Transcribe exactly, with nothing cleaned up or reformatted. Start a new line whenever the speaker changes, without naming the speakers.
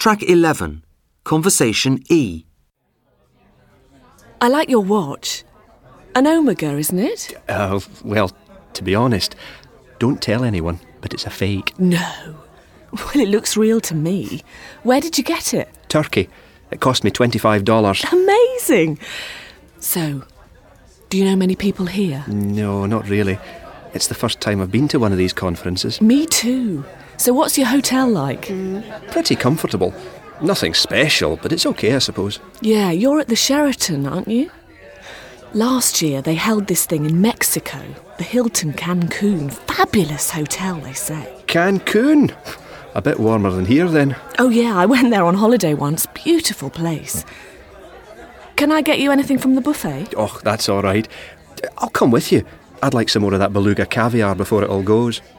Track eleven. Conversation E.
I like your watch. An Omega, isn't it?
Uh, well, to be honest, don't tell anyone, but it's a fake.
No. Well, it looks real to me. Where did you get it?
Turkey. It cost me twenty-five dollars.
Amazing. So, do you know many people here?
No, not really. It's the first time I've been to one of these conferences.
Me too. So what's your hotel like?
Pretty comfortable. Nothing special, but it's okay, I suppose.
Yeah, you're at the Sheraton, aren't you? Last year they held this thing in Mexico, the Hilton Cancun. Fabulous hotel, they say.
Cancun? A bit warmer than here, then.
Oh yeah, I went there on holiday once. Beautiful place. Can I get you anything from the buffet?
Oh, that's all right. I'll come with you. I'd like some more of that beluga caviar before it all goes.